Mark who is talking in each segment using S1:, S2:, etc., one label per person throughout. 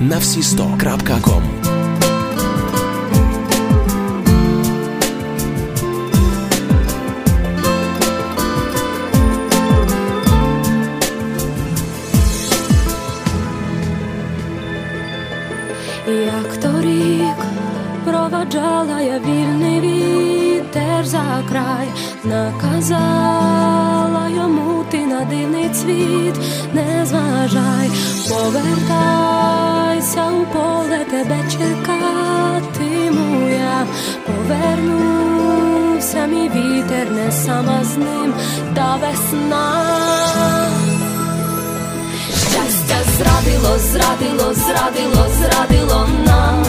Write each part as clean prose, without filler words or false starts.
S1: на всі100.com.
S2: Як торік проваджала я вільний вітер за край, наказала йому ти на дивний цвіт не зважай, повертайся у поле, тебе чекатиму я, повернувся мій вітер, не сама з ним та весна. Щастя зрадило, зрадило, зрадило, зрадило нам.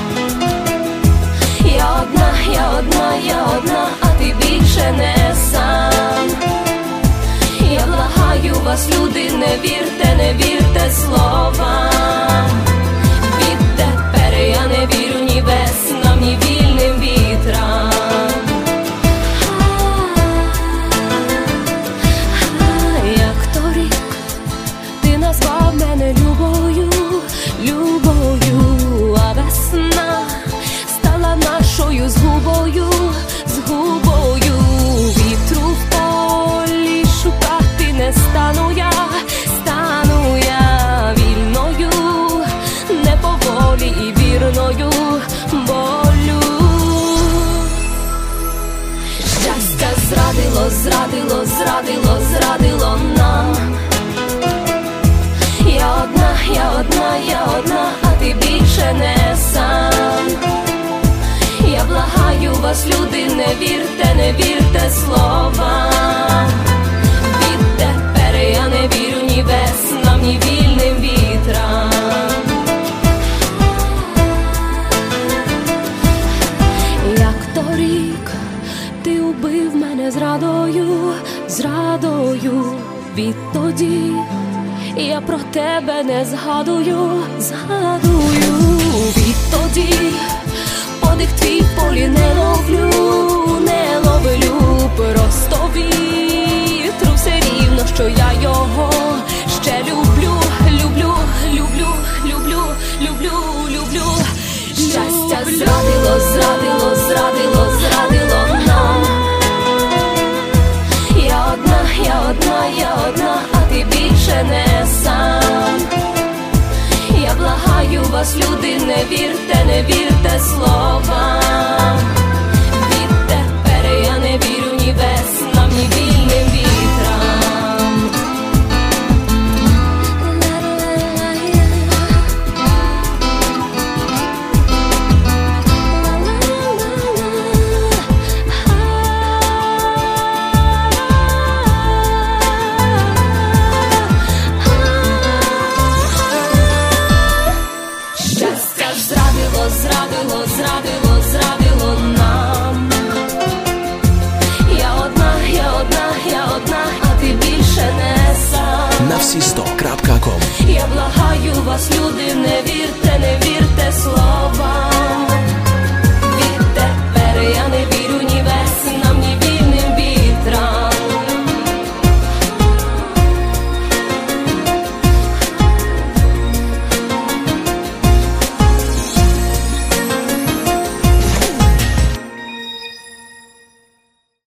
S2: Я одна, я одна, я одна, а ти більше не сам. Я благаю вас, люди, не вірте, не вірте словам. Відтепер я не вірю ні веснам, ні вільним вітрам. Як торік ти назвав мене любою, любою, а весна стала нашою згубою, згубою. Вітру в полі шукати не стану я вільною, не поволі і вірною болю. Щастя зрадило, зрадило, зрадило, зрадило нам. Я одна, я одна, я одна, а ти більше не сам. Я благаю вас, люди, не вірте, не вірте словам. Відтепер я не вірю ні веснам, ні вільним вітрам. Як торік ти убив мене зрадою, зрадою. Відтоді я про тебе не згадую, згадую. Відтоді подих твій в полі не ловлю, не ловлю. Просто вітру все рівно, що я його ще люблю, люблю, люблю, люблю, люблю, люблю. Щастя зрадило, зрадило, зрадило, зрадило нам. Я одна, я одна, я одна, а ти більше не сам. Я благаю вас, люди, не вірте, не вірте словам. Відтепер я не вірю ні веснам, ні вільним вітрам. Зрадило, зрадило, зрадило, зрадило нам. Я одна, я одна, я одна, а ти більше не сам.
S1: На всі100.com.
S2: Я благаю вас, люди,